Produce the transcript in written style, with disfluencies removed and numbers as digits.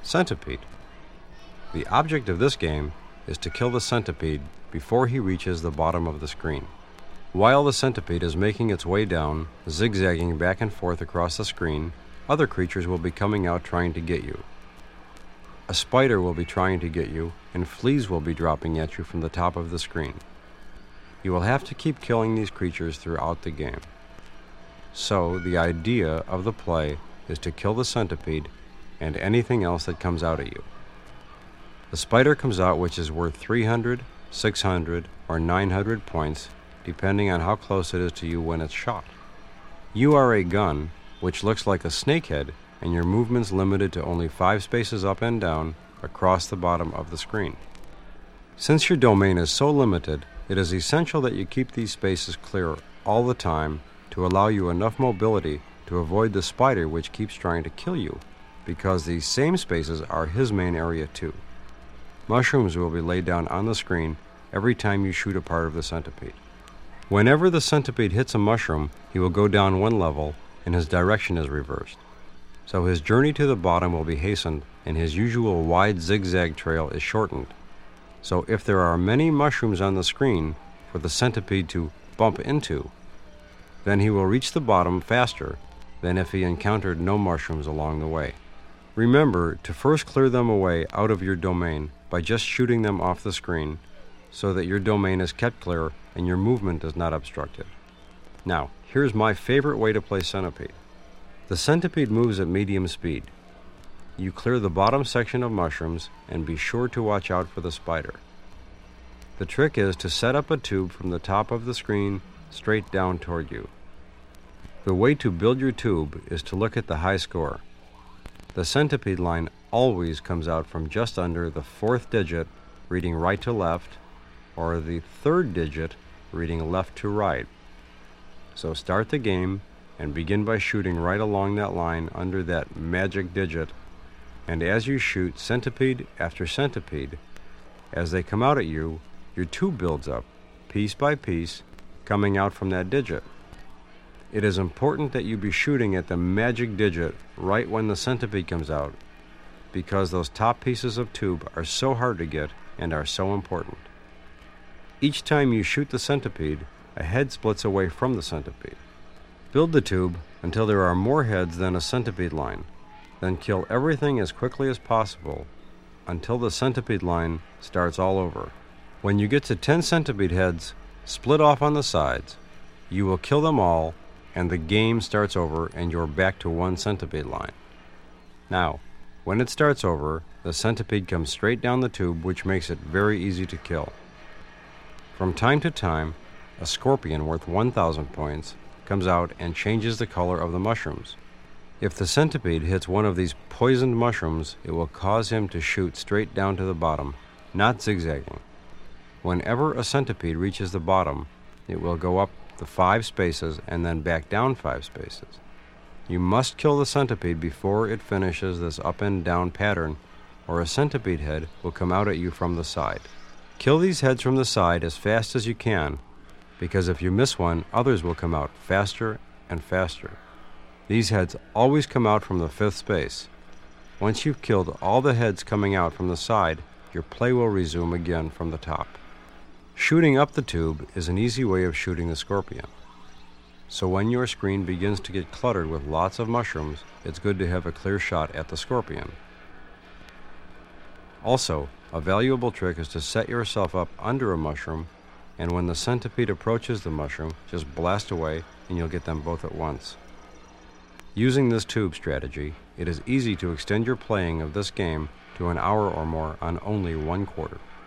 Centipede. The object of this game is to kill the centipede before he reaches the bottom of the screen. While the centipede is making its way down, zigzagging back and forth across the screen, other creatures will be coming out trying to get you. A spider will be trying to get you, and fleas will be dropping at you from the top of the screen. You will have to keep killing these creatures throughout the game. So, the idea of the play is to kill the centipede and anything else that comes out at you. The spider comes out, which is worth 300, 600, or 900 points, depending on how close it is to you when it's shot. You are a gun, which looks like a snakehead, and your movement's limited to only 5 spaces up and down across the bottom of the screen. Since your domain is so limited, it is essential that you keep these spaces clear all the time to allow you enough mobility to avoid the spider which keeps trying to kill you, because these same spaces are his main area too. Mushrooms will be laid down on the screen every time you shoot a part of the centipede. Whenever the centipede hits a mushroom, he will go down one level and his direction is reversed. So his journey to the bottom will be hastened and his usual wide zigzag trail is shortened. So if there are many mushrooms on the screen for the centipede to bump into, then he will reach the bottom faster than if he encountered no mushrooms along the way. Remember to first clear them away out of your domain by just shooting them off the screen so that your domain is kept clear and your movement is not obstructed. Now, here's my favorite way to play Centipede. The centipede moves at medium speed. You clear the bottom section of mushrooms and be sure to watch out for the spider. The trick is to set up a tube from the top of the screen straight down toward you. The way to build your tube is to look at the high score. The centipede line always comes out from just under the 4th digit reading right to left or the 3rd digit reading left to right. So start the game and begin by shooting right along that line under that magic digit, and as you shoot centipede after centipede, as they come out at you, your tube builds up, piece by piece, coming out from that digit. It is important that you be shooting at the magic digit right when the centipede comes out, because those top pieces of tube are so hard to get and are so important. Each time you shoot the centipede, a head splits away from the centipede. Build the tube until there are more heads than a centipede line. Then kill everything as quickly as possible until the centipede line starts all over. When you get to 10 centipede heads split off on the sides, you will kill them all and the game starts over and you're back to 1 centipede line. Now, when it starts over, the centipede comes straight down the tube, which makes it very easy to kill. From time to time, a scorpion worth 1,000 points comes out and changes the color of the mushrooms. If the centipede hits one of these poisoned mushrooms, it will cause him to shoot straight down to the bottom, not zigzagging. Whenever a centipede reaches the bottom, it will go up the 5 spaces and then back down 5 spaces. You must kill the centipede before it finishes this up and down pattern, or a centipede head will come out at you from the side. Kill these heads from the side as fast as you can, because if you miss one, others will come out faster and faster. These heads always come out from the 5th space. Once you've killed all the heads coming out from the side, your play will resume again from the top. Shooting up the tube is an easy way of shooting the scorpion. So when your screen begins to get cluttered with lots of mushrooms, it's good to have a clear shot at the scorpion. Also, a valuable trick is to set yourself up under a mushroom, and when the centipede approaches the mushroom, just blast away and you'll get them both at once. Using this tube strategy, it is easy to extend your playing of this game to an hour or more on only 1 quarter.